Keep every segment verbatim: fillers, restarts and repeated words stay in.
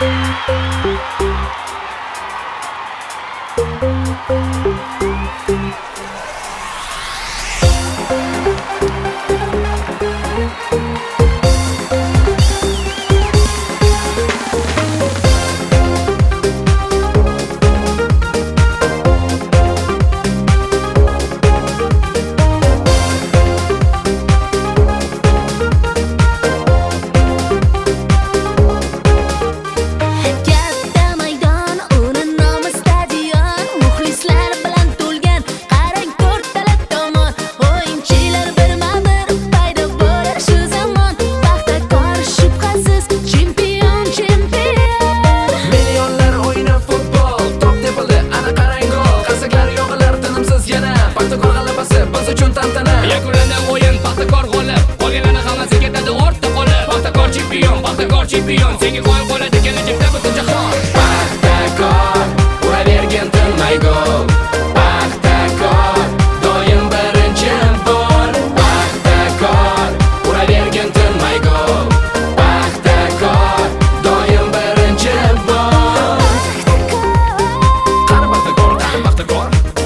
Chempion, senga qo'yib qoladi kelajakda butun jahon. Paxtakor, uravergin tinmay gol. Paxtakor, doim birinchi bo'l. Paxtakor, uravergin tinmay gol. Paxtakor, doim birinchi bo'l. Qani Paxtakor, qani Paxtakor.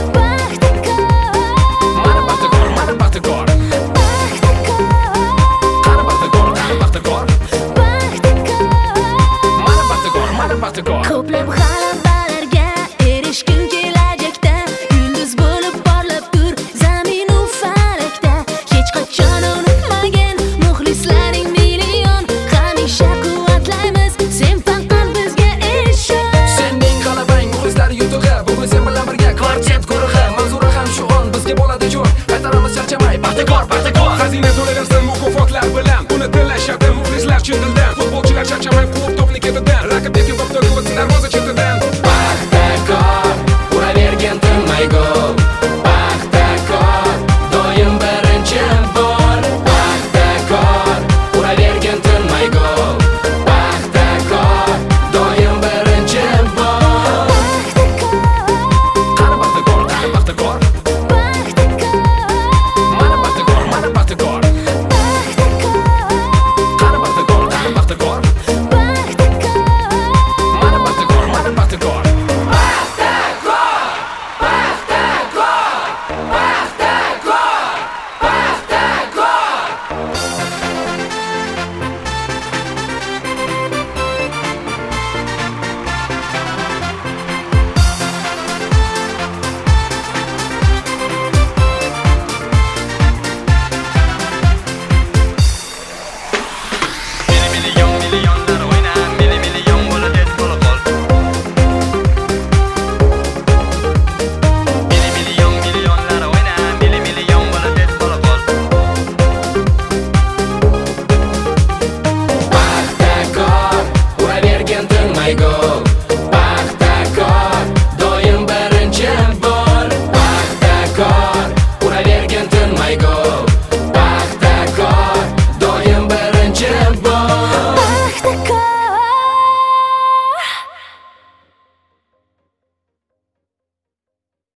Mana Paxtakor, mana Paxtakor. Qani Paxtakor, qani Paxtakor. Ko'plab g'alabalarga erishgin kelajakda, yulduz bo'lib porlab tur zaminu falakda. Hech qachon unutmagin muxlislaring million, hamisha quvvatlaymiz sen faqat bizga ishon. Sening g'alabang muxlislar yutug'i, bugun sen bilan birga kvartet guruhi. Manzura ham shu on bizga bo'ladi jo'r, qaytaramiz charchamay. Paxtakor, Paxtakor. Xazina to'laversin mukofotlar bilan, uni tilashadi muxlislar chin dildan. Futbolchilar charchamay klub topni ketidan, raqibga darvoza